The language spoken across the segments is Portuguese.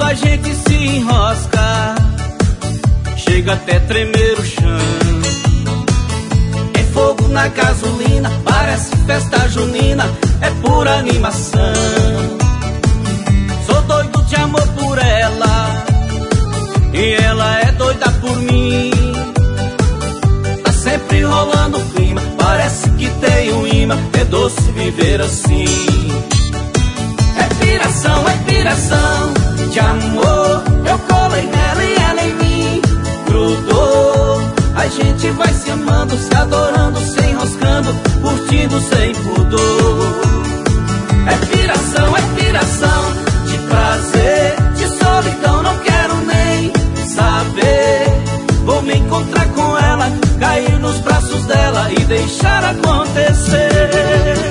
a gente se enrosca, chega até tremer o chão. É fogo na gasolina, parece festa junina, é pura animação. Sou doido de amor por ela, e ela é doida por mim. Tá sempre rolando o clima, parece que tem um imã, é doce viver assim. É piração de amor, eu colei nela e ela em mim. Grudou, a gente vai se amando, se adorando, se enroscando, curtindo sem pudor. É piração de prazer, de solidão não quero nem saber. Vou me encontrar com ela, cair nos braços dela e deixar acontecer.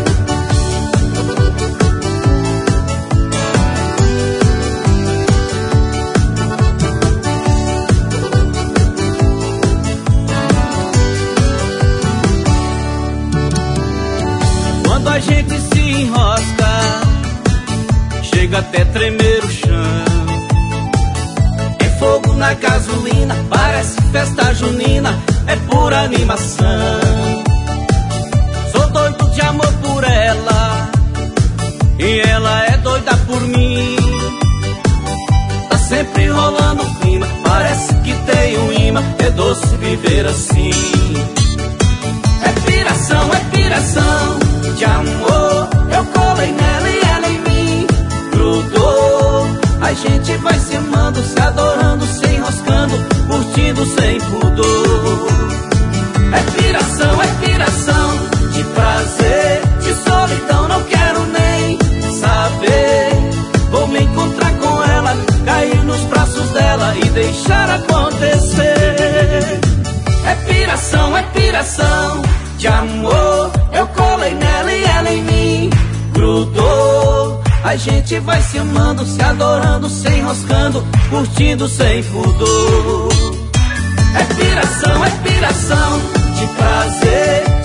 Quando a gente se enrosca, chega até tremer o chão. É fogo na gasolina, parece festa junina, é pura animação. Sou doido de amor por ela, e ela é doida por mim. Tá sempre rolando o clima, parece que tem um imã, é doce viver assim. É piração de amor, eu colei nela e ela em mim. Grudou, a gente vai se amando, se adorando, se enroscando, curtindo sem pudor. É piração de prazer, de solidão não quero nem saber. Vou me encontrar com ela, cair nos braços dela e deixar acontecer. É piração de amor, eu colei nela e ela em mim. Grudou, a gente vai se amando, se adorando, se enroscando, curtindo sem pudor. É piração de prazer,